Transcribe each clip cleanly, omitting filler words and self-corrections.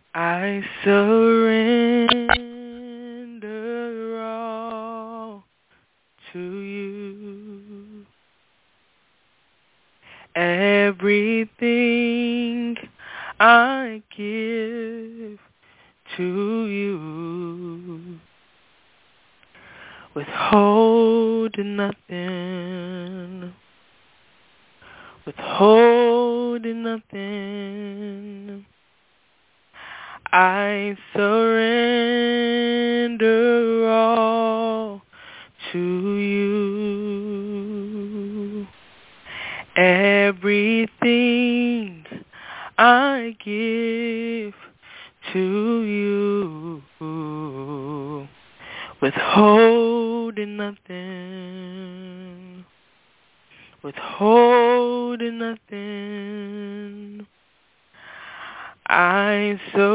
I surrender all to you. Everything I give to you. Withholding nothing. Withholding nothing. I surrender all to you. Everything I give to you. Withholding nothing. Withholding nothing. I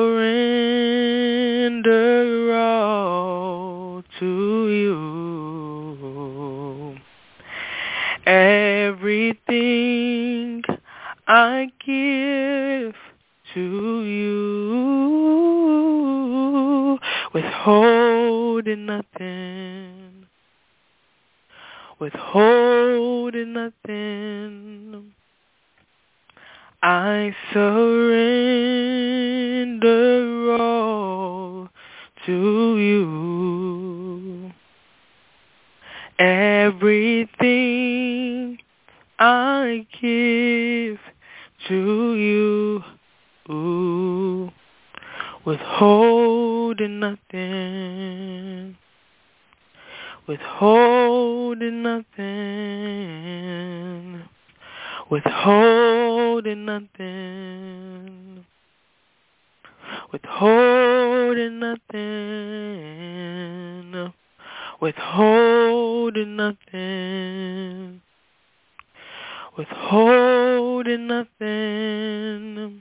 surrender all to you. Everything I give to you. Withholding nothing. Withholding nothing. I surrender all to you. Everything I give to you. Withholding nothing. Withholding nothing. Withholding nothing. Withholding nothing. Withholding nothing. Withholding nothing.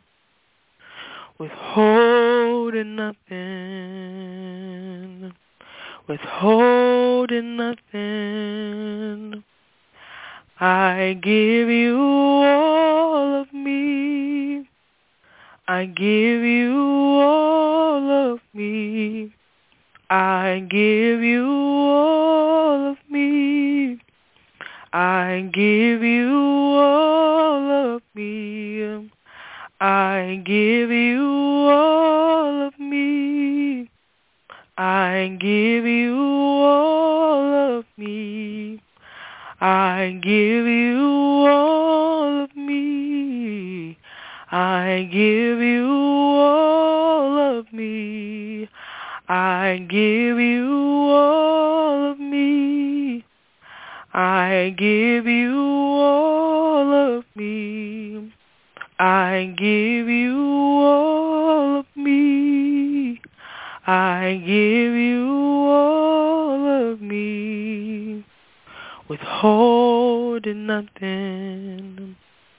Withholding nothing. Withholding nothing. I give you all of me. I give you all of me. I give you all of me. I give you all of me. I give you all of me. I give you all of me. I give you all of me. I give you all of me. I give you all of me. I give you all of me. I give you all of me. I give you all of me. Withholding nothing.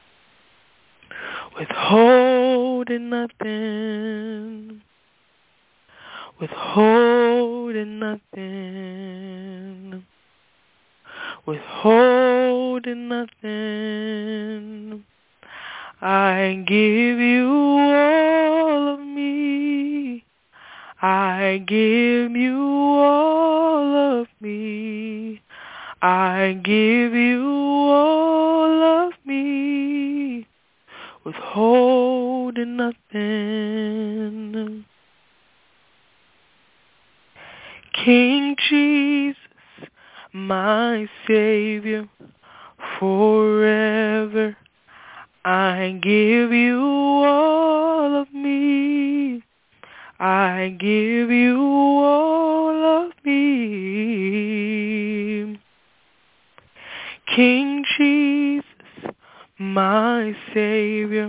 Withholding nothing. Withholding nothing. Withholding nothing. I give you all of me. I give you all of me. I give you all of me. Withholding nothing. King Jesus, my Savior, forever I give you all of me. I give you all of me. King Jesus, my Savior,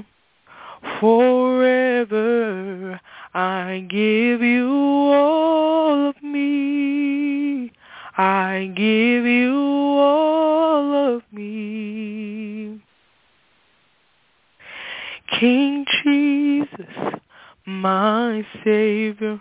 forever I give you all of me. I give you all of me. King Jesus, my Savior,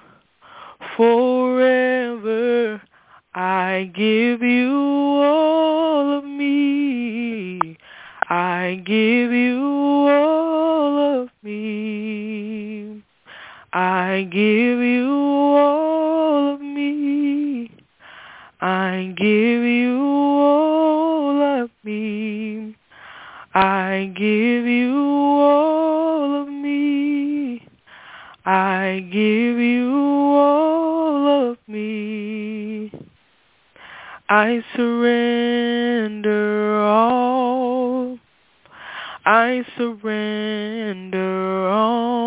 forever I give you all of me. I give you all of me. I give you all of me. I give you all of me. I give you all of me. I give you all of me. I surrender all. I surrender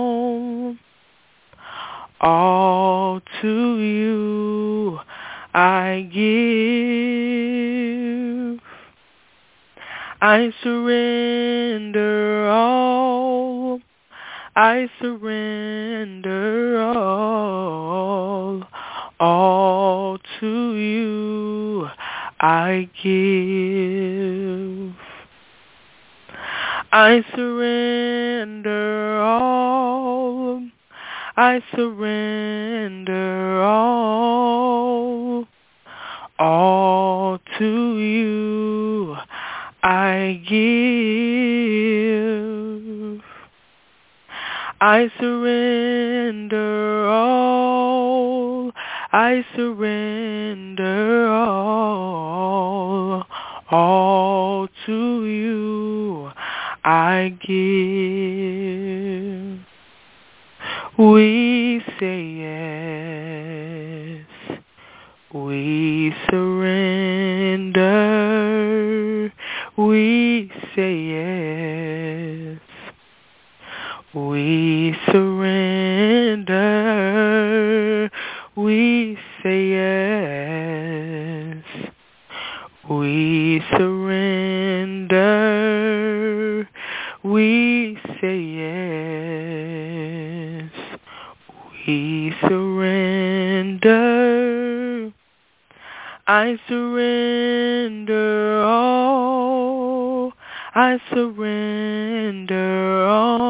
all to you. I give. I surrender all. I surrender all to you. I give. I surrender all. I surrender all to you. I give. I surrender all. I surrender all to you. I give. We say yes. We surrender. We say yes. We surrender. We say yes. We surrender. We say yes. We surrender. I surrender all. I surrender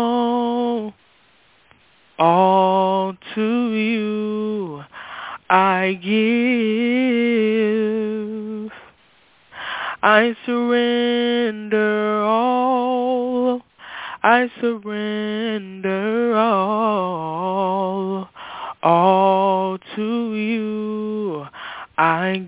all to you. I give. I surrender all. I surrender all to you. I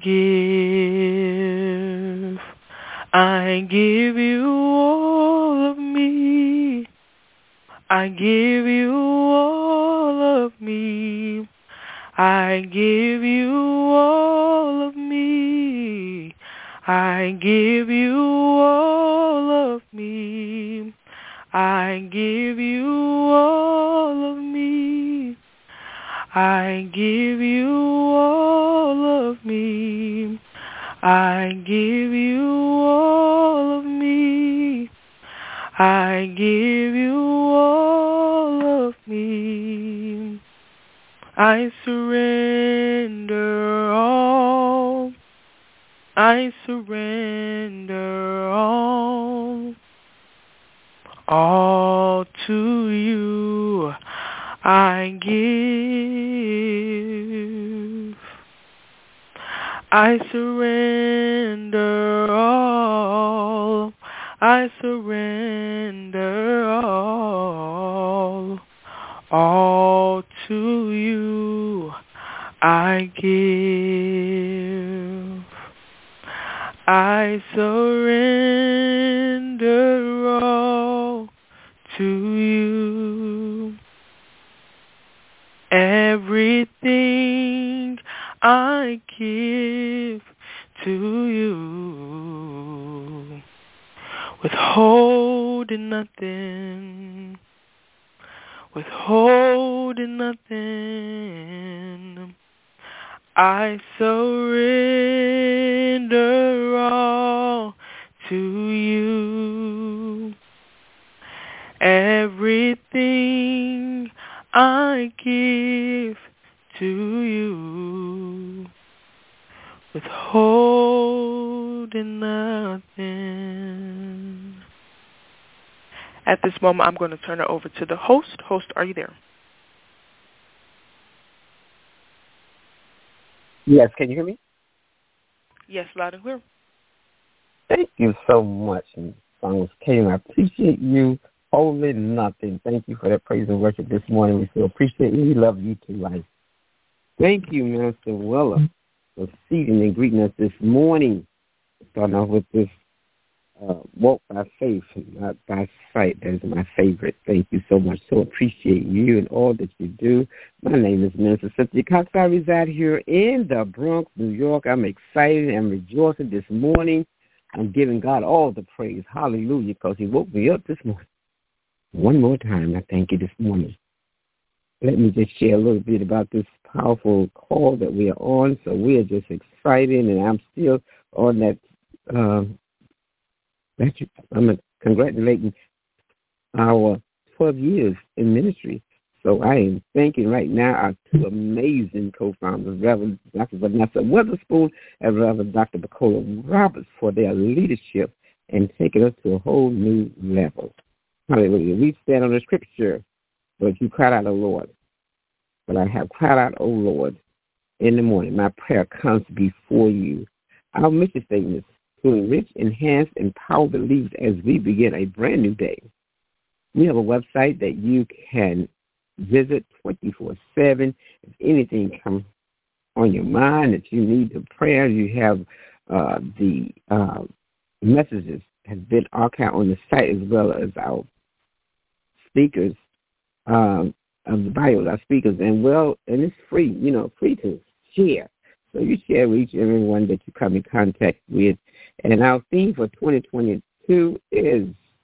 give. I give you all of me. I give you all of me. I give you all of me. I give you all of me. I give you all of me. I give you all of me. I give you all of me. I give you all of me. I surrender all. I surrender all to you. I give. I surrender all. I surrender all to you. I give. I surrender all to you. Everything I give to you, withholding nothing, withholding nothing. I surrender all to you. Everything I give to you, withholding nothing. At this moment, I'm going to turn it over to the host. Host, are you there? Yes, can you hear me? Yes, loud and clear. Thank you so much, Ms. Kaylin. I appreciate you Holy nothing. Thank you for that praise and worship this morning. We so appreciate you. We love you too, life. Thank you, Minister Willa, for seating and greeting us this morning. Starting off with this walk by faith, not by sight. That is my favorite. Thank you so much. So appreciate you and all that you do. My name is Minister Cynthia Cox. I reside here in the Bronx, New York. I'm excited and rejoicing this morning. I'm giving God all the praise. Hallelujah, because he woke me up this morning. One more time, I thank you this morning. Let me just share a little bit about this powerful call that we are on. So we are just excited, and I'm still on that. I'm congratulating our 12 years in ministry. So I am thanking right now our two amazing co-founders, Reverend Dr. Vanessa Witherspoon and Reverend Dr. Bacola Roberts, for their leadership and taking us to a whole new level. Hallelujah. We stand on the scripture, but you cried out, O Lord. But I have cried out, O Lord, in the morning. My prayer comes before you. Our mission statement is to enrich, enhance, empower believers as we begin a brand new day. We have a website that you can visit 24/7. If anything comes on your mind that you need the prayer, you have the messages have been archived on the site, as well as our speakers of the Bible, our speakers, and it's free, free to share. So you share with each and everyone that you come in contact with. And our theme for 2022 is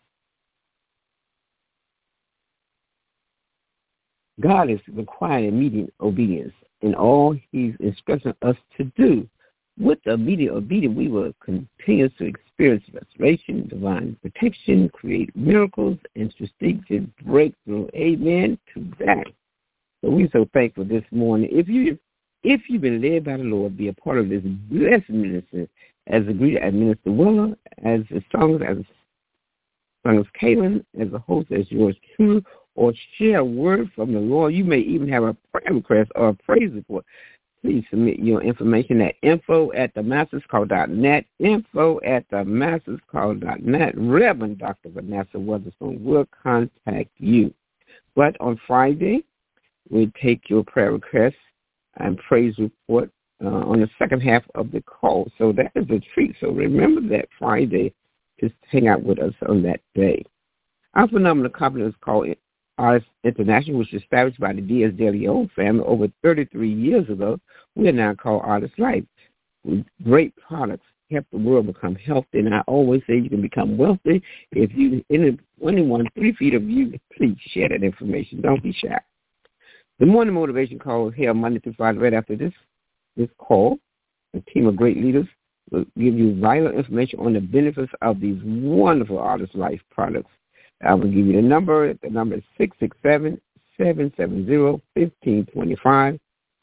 God is requiring immediate obedience in all he's instructing us to do. With immediate obedience, we will continue to experience restoration, divine protection, create miracles, and strategic breakthrough. Amen to that. So we're so thankful this morning. If you've been led by the Lord, be a part of this blessed ministry as a greeter at Minister Willa, as a song as Kaylin, as a host as yours truly, or share a word from the Lord. You may even have a prayer request or a praise report. Please submit your information at info@themasterscall.net, info@themasterscall.net. Reverend Dr. Vanessa Witherspoon will contact you. But on Friday, we take your prayer requests and praise report on the second half of the call. So that is a treat. So remember that Friday, just hang out with us on that day. Our phenomenal company is called Artists International, which was established by the Diaz de Leon family over 33 years ago. We are now called Artist Life. With great products help the world become healthy. And I always say you can become wealthy if you, anyone 3 feet of you, please share that information. Don't be shy. The morning motivation call is held Monday through Friday. Right after this call, a team of great leaders will give you vital information on the benefits of these wonderful Artist Life products. I will give you the number. The number is 667-770-1525,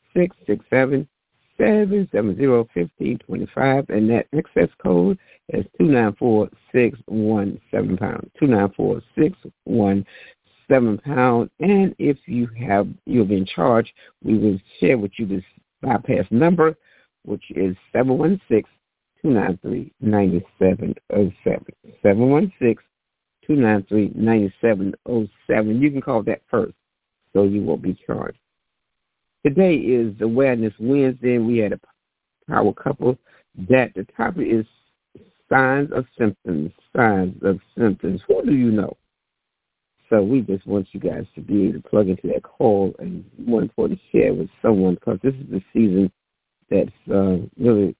667-770-1525, and that access code is 294-617 £294-617. And if you've been charged, we will share with you this bypass number, which is 716-293-9707. 716-293-9707. You can call that first, so you won't be charged. Today is Awareness Wednesday, and we had a power couple that the topic is signs of symptoms. Signs of symptoms. What do you know? So we just want you guys to be able to plug into that call and, more important, share with someone, because this is the season that's really,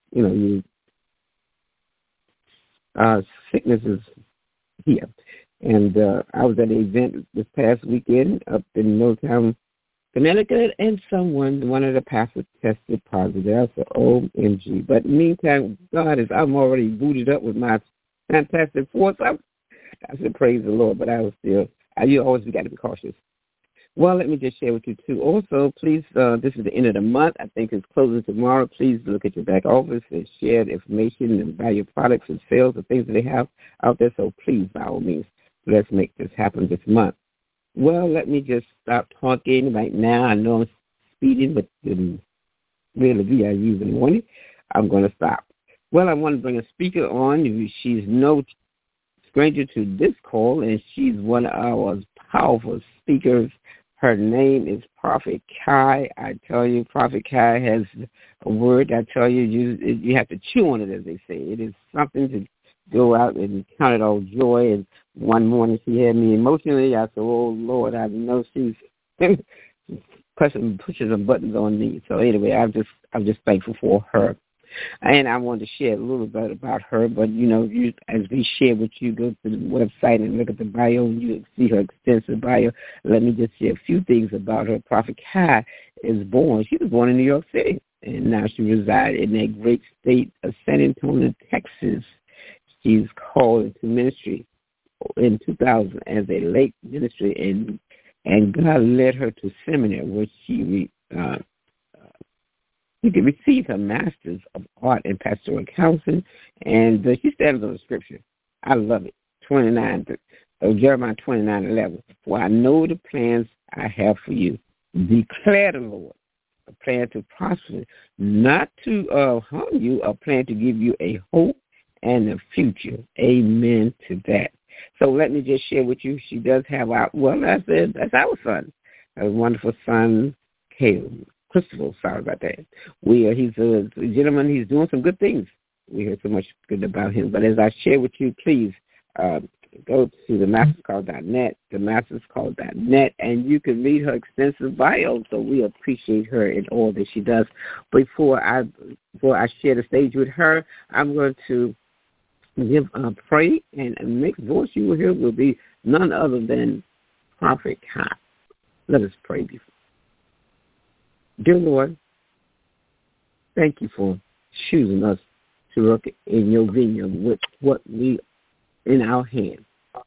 sickness is here. And I was at an event this past weekend up in Middletown, Connecticut, and one of the pastors tested positive. I said, OMG. But in the meantime, I'm already booted up with my fantastic force. I said, praise the Lord, but I was still, you always got to be cautious. Well, let me just share with you, too. Also, please, this is the end of the month. I think it's closing tomorrow. Please look at your back office and share the information and buy your products and sales, the things that they have out there. So please, by all means, let's make this happen this month. Well, let me just stop talking right now. I know I'm speeding, but really VIUs in the morning. I'm going to stop. Well, I want to bring a speaker on. She's no stranger to this call, and she's one of our powerful speakers. Her name is Prophet Kai. I tell you, Prophet Kai has a word. I tell you, you have to chew on it, as they say. It is something to go out and count it all joy. And one morning she had me emotionally. I said, oh, Lord, I know she's pushing some buttons on me. So anyway, I'm just thankful for her. And I wanted to share a little bit about her, but, as we share with you, go to the website and look at the bio, and you see her extensive bio. Let me just share a few things about her. Prophet Kai she was born in New York City, and now she resides in that great state of San Antonio, Texas. She's called into ministry in 2000 as a late ministry, and God led her to seminary where she could receive her master's of art in pastoral counseling, and she stands on the scripture. I love it. 29, Jeremiah 29:11. For I know the plans I have for you, declare the Lord, a plan to prosper, not to harm you, a plan to give you a hope and a future. Amen to that. So let me just share with you. She does have that's our son, a wonderful son, Caleb. Christopher, sorry about that. He's a gentleman. He's doing some good things. We heard so much good about him. But as I share with you, please go to the masterscall.net, themasterscall.net, and you can read her extensive bio. So we appreciate her in all that she does. Before I share the stage with her, I'm going to pray, and the next voice you will hear will be none other than Prophet Kai. Let us pray before. Dear Lord, thank you for choosing us to work in your vineyard with what we in our hands.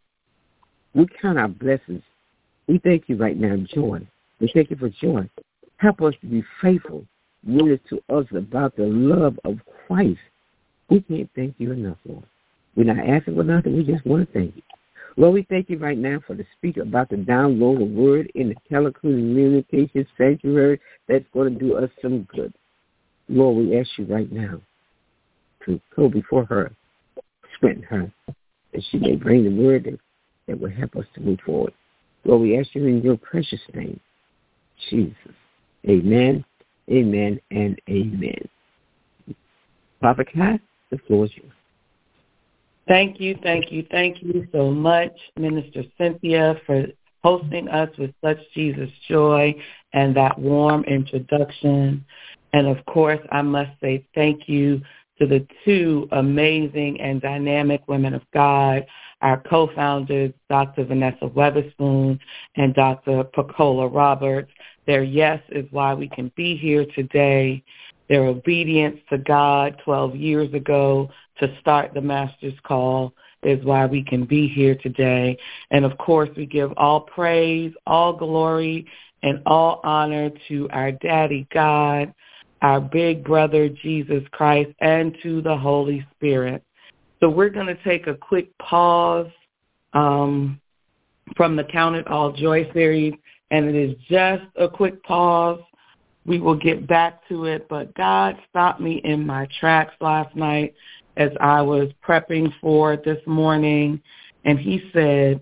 We count our blessings. We thank you right now, joy. We thank you for joy. Help us to be faithful, witness to us about the love of Christ. We can't thank you enough, Lord. We're not asking for nothing. We just want to thank you. Lord, we thank you right now for the speaker about to download a word in the telecommunications sanctuary that's going to do us some good. Lord, we ask you right now to go before her, strengthen her, that she may bring the word that will help us to move forward. Lord, we ask you in your precious name, Jesus. Amen, amen, and amen. Prophet Kai, the floor is yours. Thank you so much, Minister Cynthia, for hosting us with such Jesus joy and that warm introduction. And, of course, I must say thank you to the two amazing and dynamic women of God, our co-founders, Dr. Vanessa Weatherspoon and Dr. Pacola Roberts. Their yes is why we can be here today. Their obedience to God 12 years ago to start the Master's Call is why we can be here today. And, of course, we give all praise, all glory, and all honor to our Daddy God, our big brother Jesus Christ, and to the Holy Spirit. So we're going to take a quick pause from the Count It All Joy series, and it is just a quick pause. We will get back to it, but God stopped me in my tracks last night as I was prepping for this morning, and he said,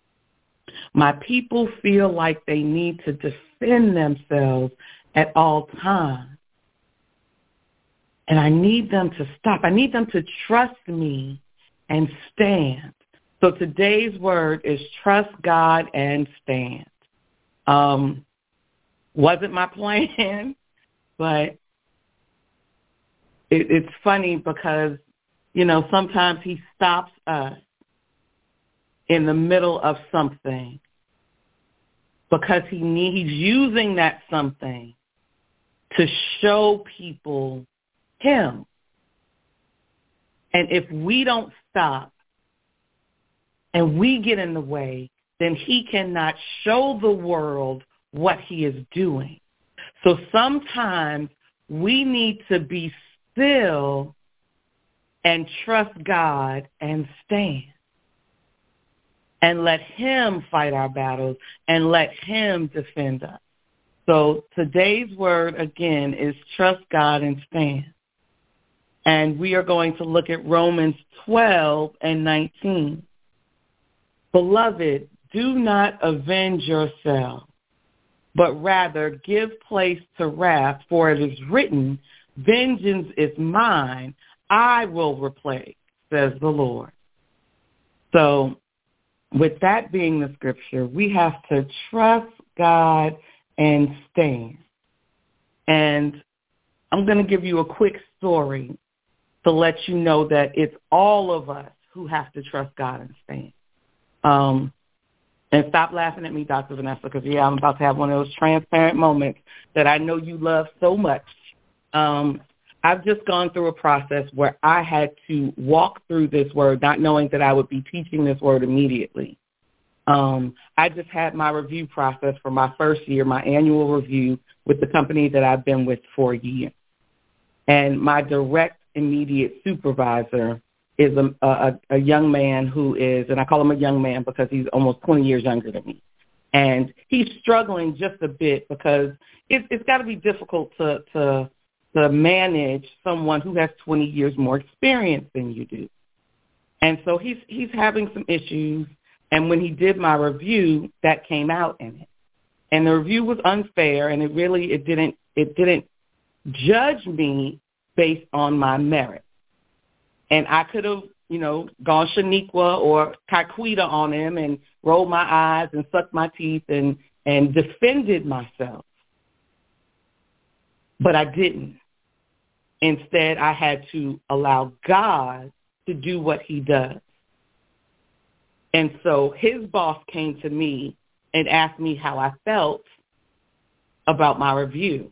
my people feel like they need to defend themselves at all times, and I need them to stop. I need them to trust me and stand. So today's word is trust God and stand. Wasn't my plan, but it's funny because, sometimes he stops us in the middle of something because he's using that something to show people him. And if we don't stop and we get in the way, then he cannot show the world what he is doing. So sometimes we need to be still and trust God and stand and let him fight our battles and let him defend us. So today's word, again, is trust God and stand. And we are going to look at Romans 12 and 19. Beloved, do not avenge yourselves, but rather give place to wrath, for it is written, vengeance is mine, I will repay, says the Lord. So with that being the scripture, we have to trust God and stand. And I'm going to give you a quick story to let you know that it's all of us who have to trust God and stand. And stop laughing at me, Dr. Vanessa, because, I'm about to have one of those transparent moments that I know you love so much. I've just gone through a process where I had to walk through this word, not knowing that I would be teaching this word immediately. I just had my review process for my first year, my annual review with the company that I've been with for a year. And my direct, immediate supervisor is a young man who is, and I call him a young man because he's almost 20 years younger than me. And he's struggling just a bit because it's got to be difficult to manage someone who has 20 years more experience than you do. And so he's having some issues. And when he did my review, that came out in it. And the review was unfair, and it didn't judge me based on my merit. And I could have, gone Shaniqua or Kaquita on him and rolled my eyes and sucked my teeth and defended myself. But I didn't. Instead, I had to allow God to do what he does. And so his boss came to me and asked me how I felt about my review.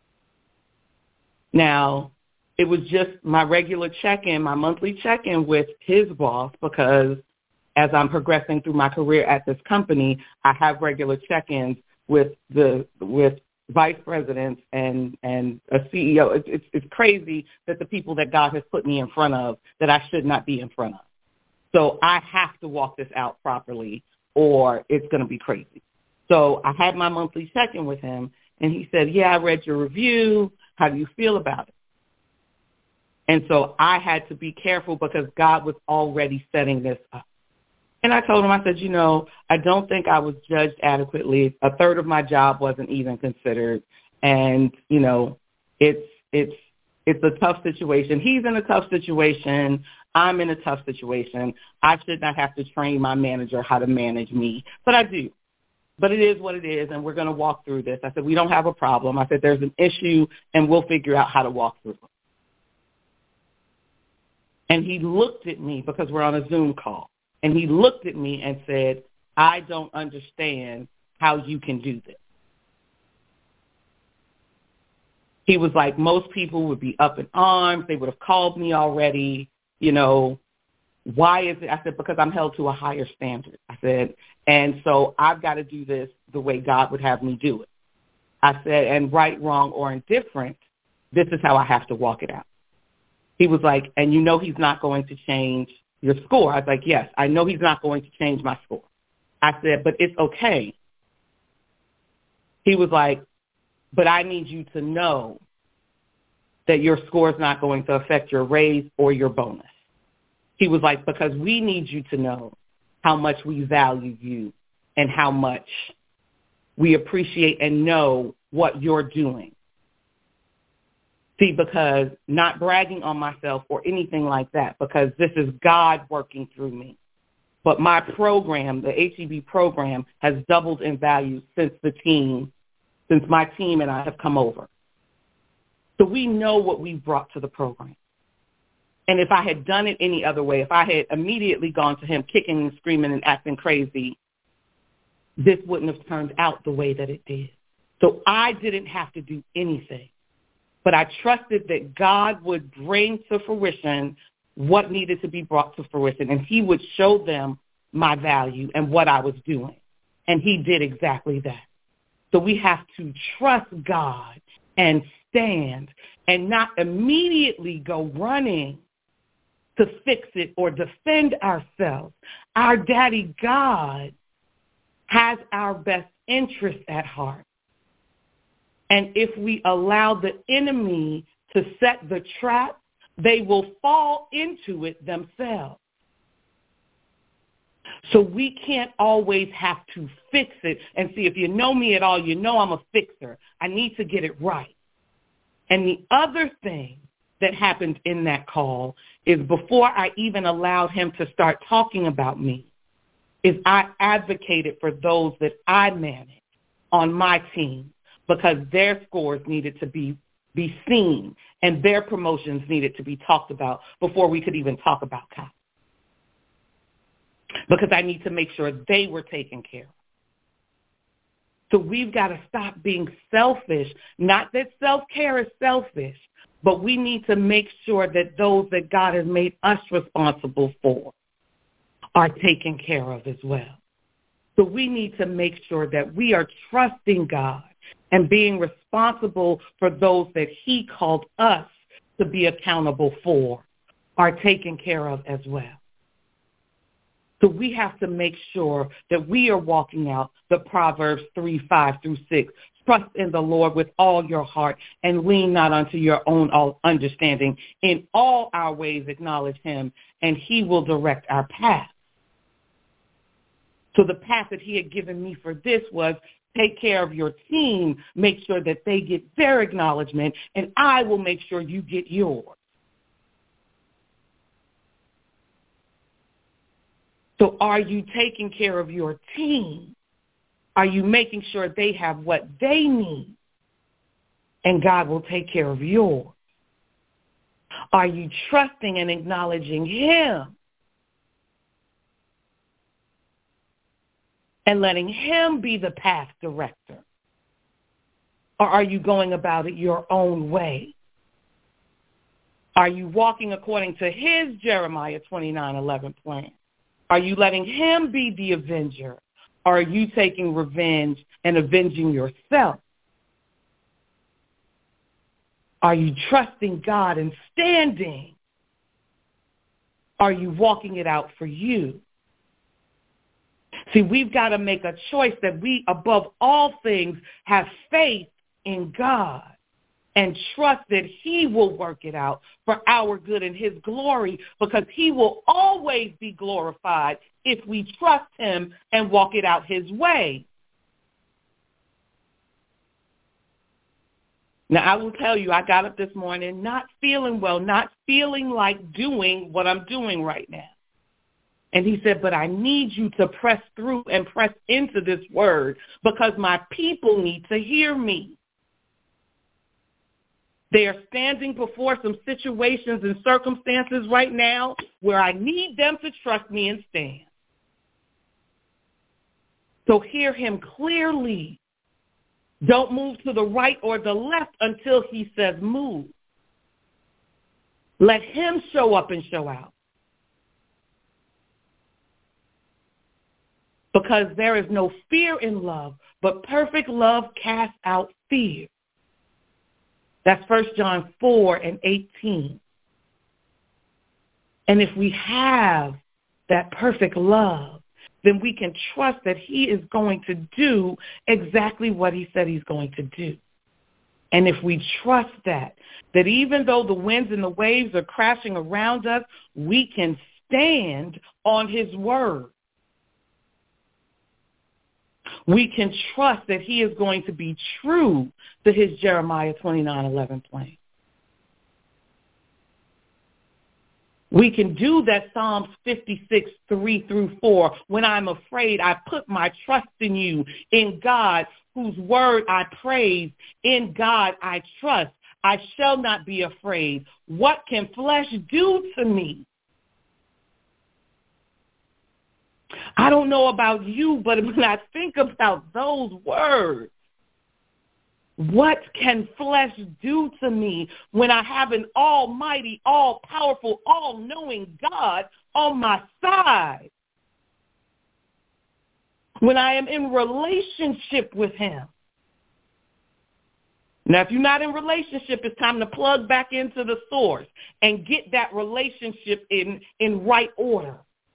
Now, it was just my regular check-in, my monthly check-in with his boss, because as I'm progressing through my career at this company, I have regular check-ins with vice presidents and a CEO. It's crazy that the people that God has put me in front of that I should not be in front of. So I have to walk this out properly or it's going to be crazy. So I had my monthly check-in with him, and he said, I read your review. How do you feel about it? And so I had to be careful because God was already setting this up. And I told him, I said, I don't think I was judged adequately. A third of my job wasn't even considered. And, it's a tough situation. He's in a tough situation. I'm in a tough situation. I should not have to train my manager how to manage me, but I do. But it is what it is, and we're going to walk through this. I said, we don't have a problem. I said, there's an issue, and we'll figure out how to walk through it. And he looked at me because we're on a Zoom call, and he looked at me and said, I don't understand how you can do this. He was like, most people would be up in arms. They would have called me already. Why is it? I said, because I'm held to a higher standard. I said, and so I've got to do this the way God would have me do it. I said, and right, wrong, or indifferent, this is how I have to walk it out. He was like, and he's not going to change your score. I was like, yes, I know he's not going to change my score. I said, but it's okay. He was like, but I need you to know that your score is not going to affect your raise or your bonus. He was like, because we need you to know how much we value you and how much we appreciate and know what you're doing. See, because not bragging on myself or anything like that, because this is God working through me. But my program, the HEB program, has doubled in value since my team and I have come over. So we know what we've brought to the program. And if I had done it any other way, if I had immediately gone to him kicking and screaming and acting crazy, this wouldn't have turned out the way that it did. So I didn't have to do anything. But I trusted that God would bring to fruition what needed to be brought to fruition, and he would show them my value and what I was doing. And he did exactly that. So we have to trust God and stand and not immediately go running to fix it or defend ourselves. Our daddy God has our best interest at heart. And if we allow the enemy to set the trap, they will fall into it themselves. So we can't always have to fix it. And see, if you know me at all, you know I'm a fixer. I need to get it right. And the other thing that happened in that call is before I even allowed him to start talking about me, is I advocated for those that I manage on my team because their scores needed to be seen and their promotions needed to be talked about before we could even talk about Kyle. Because I need to make sure they were taken care of. So we've got to stop being selfish. Not that self-care is selfish, but we need to make sure that those that God has made us responsible for are taken care of as well. So we need to make sure that we are trusting God and being responsible for those that he called us to be accountable for are taken care of as well. So we have to make sure that we are walking out the Proverbs 3:5-6. Trust in the Lord with all your heart and lean not unto your own understanding. In all our ways acknowledge him, and he will direct our path. So the path that he had given me for this was take care of your team, make sure that they get their acknowledgement, and I will make sure you get yours. So are you taking care of your team? Are you making sure they have what they need? And God will take care of yours. Are you trusting and acknowledging him? And letting him be the path director? Or are you going about it your own way? Are you walking according to his Jeremiah 29:11 plan? Are you letting him be the avenger? Or are you taking revenge and avenging yourself? Are you trusting God and standing? Are you walking it out for you? See, we've got to make a choice that we, above all things, have faith in God and trust that he will work it out for our good and his glory, because he will always be glorified if we trust him and walk it out his way. Now, I will tell you, I got up this morning not feeling well, not feeling like doing what I'm doing right now. And he said, but I need you to press through and press into this word because my people need to hear me. They are standing before some situations and circumstances right now where I need them to trust me and stand. So hear him clearly. Don't move to the right or the left until he says move. Let him show up and show out. Because there is no fear in love, but perfect love casts out fear. That's 1 John 4:18. And if we have that perfect love, then we can trust that he is going to do exactly what he said he's going to do. And if we trust that even though the winds and the waves are crashing around us, we can stand on his word. We can trust that he is going to be true to his Jeremiah 29:11 plan. We can do that Psalms 56:3-4. When I'm afraid, I put my trust in you, in God, whose word I praise. In God I trust. I shall not be afraid. What can flesh do to me? I don't know about you, but when I think about those words, what can flesh do to me when I have an almighty, all-powerful, all-knowing God on my side? When I am in relationship with him. Now, if you're not in relationship, it's time to plug back into the source and get that relationship in right order.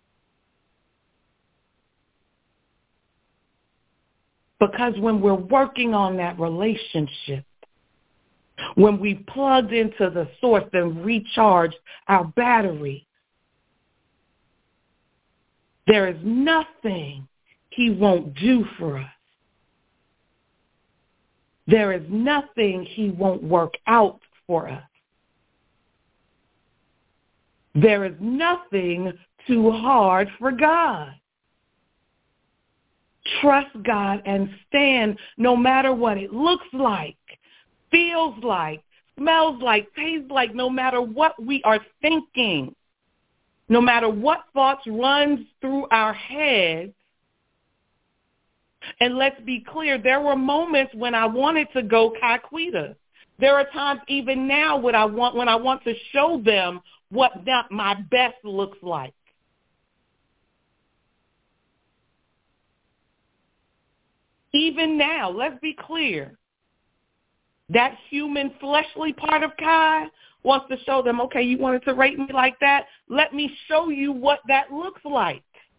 Because when we're working on that relationship, when we plugged into the source and recharged our battery, There is nothing he won't do for us. There is nothing he won't work out for us. There is nothing too hard for God. Trust God and stand no matter what it looks like, feels like, smells like, tastes like, no matter what we are thinking, no matter what thoughts runs through our heads. And let's be clear, there were moments when I wanted to go Kaquita. There are times even now when I want to show them what my best looks like. Even now, let's be clear, that human fleshly part of Kai wants to show them, okay, you wanted to rate me like that? Let me show you what that looks like.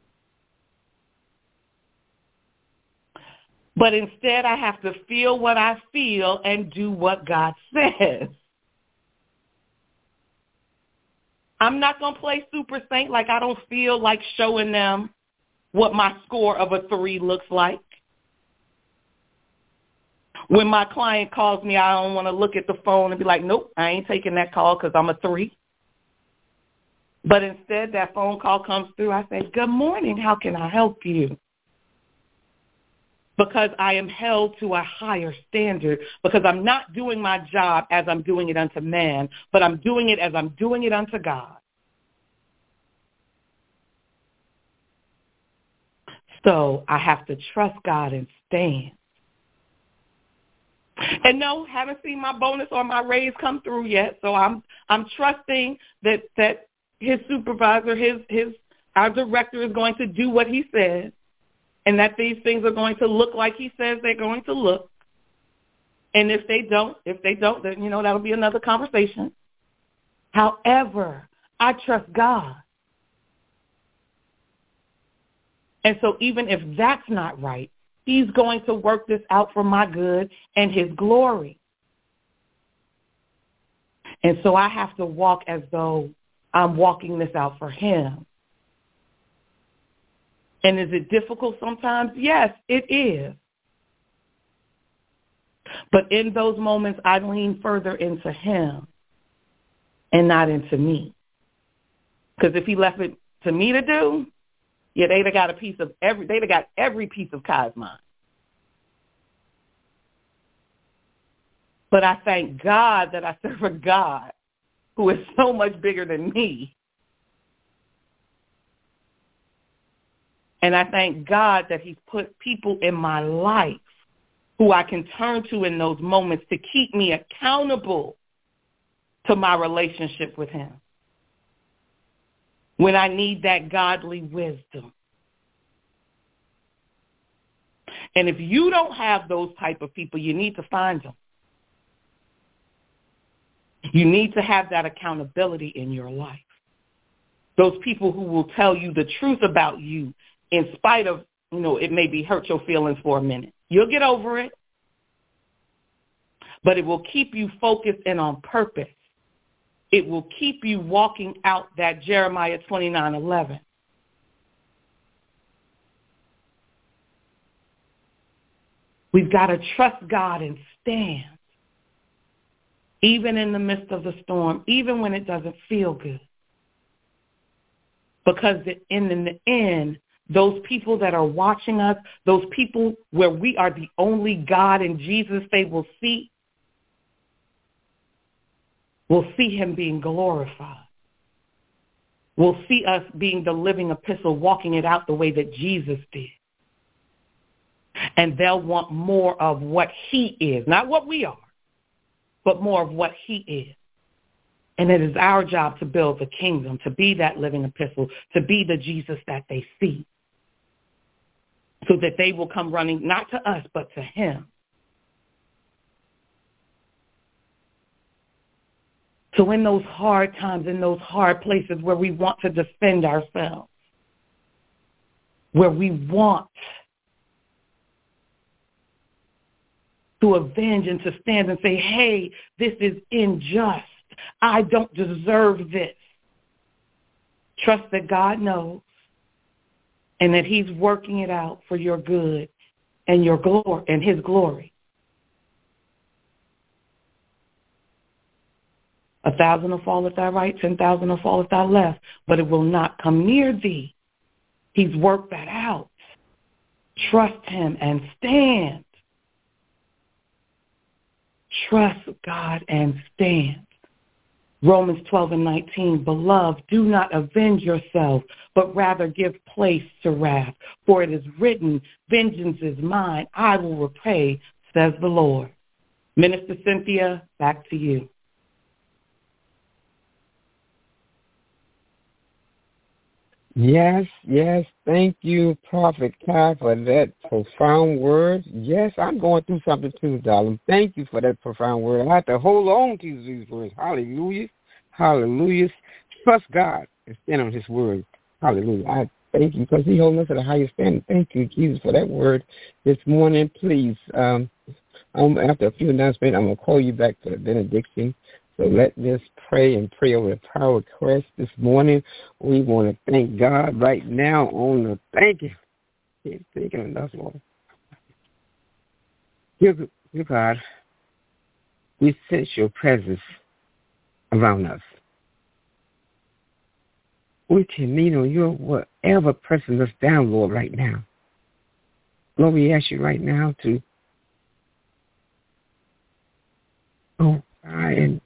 But instead, I have to feel what I feel and do what God says. I'm not going to play super saint like I don't feel like showing them what my score of a 3 looks like. When my client calls me, I don't want to look at the phone and be like, nope, I ain't taking that call because I'm a 3. But instead, that phone call comes through. I say, good morning. How can I help you? Because I am held to a higher standard, because I'm not doing my job as I'm doing it unto man, but I'm doing it as I'm doing it unto God. So I have to trust God and stand. And no, haven't seen my bonus or my raise come through yet. So I'm trusting that his supervisor, our director is going to do what he says, and that these things are going to look like he says they're going to look. And if they don't, then that'll be another conversation. However, I trust God. And so even if that's not right, he's going to work this out for my good and his glory. And so I have to walk as though I'm walking this out for him. And is it difficult sometimes? Yes, it is. But in those moments, I lean further into him and not into me. Because if he left it to me to do, yeah, they'd have got every piece of Kai's mind. But I thank God that I serve a God who is so much bigger than me. And I thank God that he's put people in my life who I can turn to in those moments to keep me accountable to my relationship with him when I need that godly wisdom. And if you don't have those type of people, you need to find them. You need to have that accountability in your life. Those people who will tell you the truth about you in spite of, it maybe hurt your feelings for a minute. You'll get over it, but it will keep you focused and on purpose. It will keep you walking out that Jeremiah 29:11. We've got to trust God and stand, even in the midst of the storm, even when it doesn't feel good. Because in the end, those people that are watching us, those people where we are the only God and Jesus they will see him being glorified. Will see us being the living epistle, walking it out the way that Jesus did. And they'll want more of what he is, not what we are, but more of what he is. And it is our job to build the kingdom, to be that living epistle, to be the Jesus that they see, so that they will come running not to us, but to him. So in those hard times, in those hard places where we want to defend ourselves, where we want to avenge and to stand and say, hey, this is unjust. I don't deserve this. Trust that God knows. and that he's working it out for your good and your glory and his glory. 1,000 will fall at thy right, 10,000 will fall at thy left, but it will not come near thee. He's worked that out. Trust him and stand. Trust God and stand. Romans 12:19, beloved, do not avenge yourself, but rather give place to wrath. For it is written, vengeance is mine, I will repay, says the Lord. Minister Cynthia, back to you. Yes. Thank you, Prophet Kai, for that profound word. Yes, I'm going through something too, darling. Thank you for that profound word. I have to hold on to these words. Hallelujah. Trust God and stand on his word. Hallelujah. I thank you because he holds us at a higher standard. Thank you, Jesus, for that word this morning. Please, after a few announcements, I'm going to call you back for the benediction. So let us pray over the power request this morning. We want to thank God right now on the thank you. Keep thinking enough, Lord. Dear God, we sense your presence around us. We can lean on your whatever pressing us down, Lord, right now. Lord, we ask you right now to and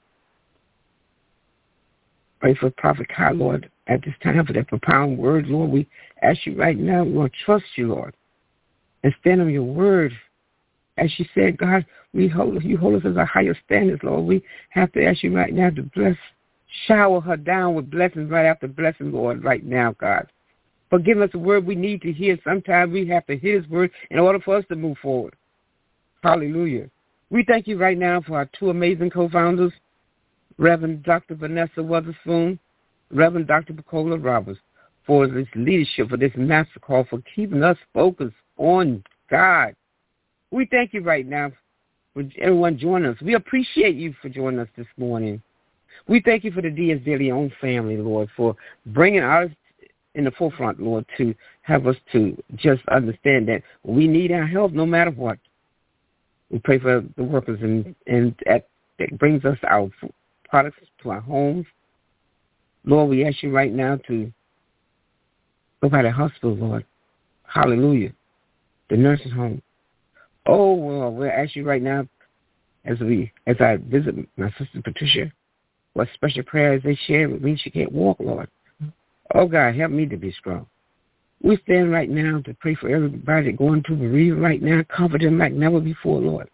pray for Prophet Kai, Lord, at this time for that profound word, Lord. We ask you right now, we want to trust you, Lord, and stand on your word. As you said, God, you hold us as a higher standard, Lord. We have to ask you right now to shower her down with blessings right after blessing, Lord, right now, God. Forgive us the word we need to hear. Sometimes we have to hear his word in order for us to move forward. Hallelujah. We thank you right now for our two amazing co-founders, Reverend Dr. Vanessa Witherspoon, Reverend Dr. Pacola Roberts, for this leadership, for this master call, for keeping us focused on God. We thank you right now for everyone joining us. We appreciate you for joining us this morning. We thank you for the Diaz De Leon family, Lord, for bringing us in the forefront, Lord, to have us to just understand that we need our help no matter what. We pray for the workers and that brings us our products to our homes. Lord, we ask you right now to go by the hospital, Lord. Hallelujah. The nursing home. Oh, well, we'll ask you right now as I visit my sister Patricia, what special prayers they share with me. She can't walk, Lord. Oh, God, help me to be strong. We stand right now to pray for everybody going through bereavement right now. Comfort them like never before, Lord.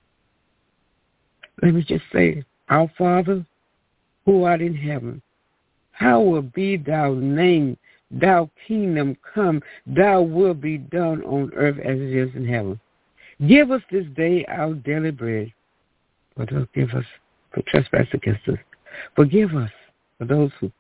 Let me just say, our Father, who art in heaven, hallowed be thy name, thy kingdom come, thy will be done on earth as it is in heaven. Give us this day our daily bread. Forgive us for trespass against us. Forgive us for those who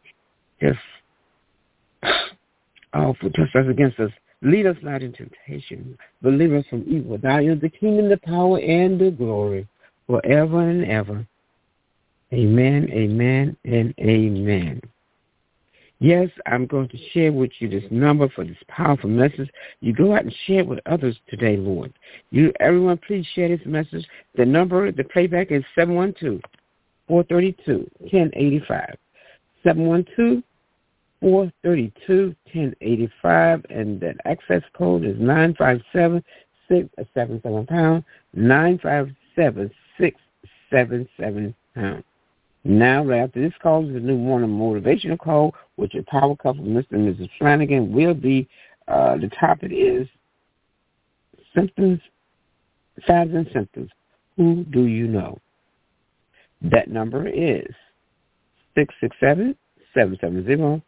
for trespass against us. Lead us not into temptation, but deliver us from evil. Thine is the kingdom, the power, and the glory, forever and ever. Amen, amen, and amen. Yes, I'm going to share with you this number for this powerful message. You go out and share it with others today, Lord. Everyone, please share this message. The number, the playback is 712-432-1085. 712-432-1085, and that access code is 957-677 957-677 Now, right after this call is a new morning motivational call, which your power couple, Mr. and Mrs. Flanagan, will be, the topic is symptoms, signs and symptoms. Who do you know? That number is 667-770-1525,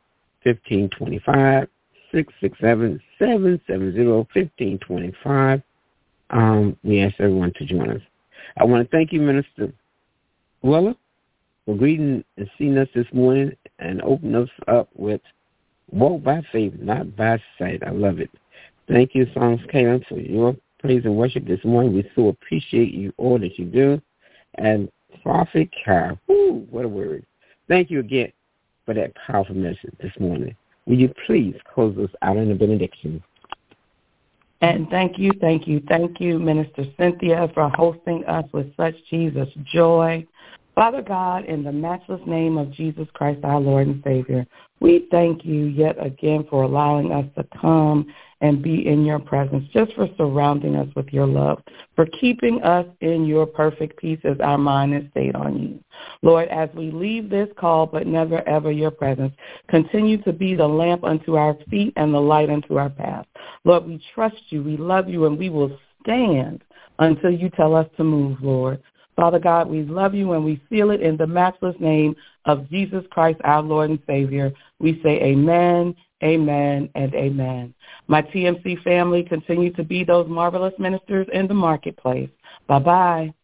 667-770-1525. We ask everyone to join us. I want to thank you, Minister Weller, for greeting and seeing us this morning and opening us up with walk by faith, not by sight. I love it. Thank you, Songs Kaylin, for your praise and worship this morning. We so appreciate you, all that you do. And Prophet Kai, what a word. Thank you again for that powerful message this morning. Will you please close us out in a benediction? And thank you, Minister Cynthia, for hosting us with such Jesus joy. Father God, in the matchless name of Jesus Christ, our Lord and Savior, we thank you yet again for allowing us to come and be in your presence, just for surrounding us with your love, for keeping us in your perfect peace as our mind is stayed on you. Lord, as we leave this call, but never ever your presence, continue to be the lamp unto our feet and the light unto our path. Lord, we trust you, we love you, and we will stand until you tell us to move, Lord. Father God, we love you and we seal it in the matchless name of Jesus Christ, our Lord and Savior. We say amen, amen, and amen. My TMC family, continue to be those marvelous ministers in the marketplace. Bye-bye.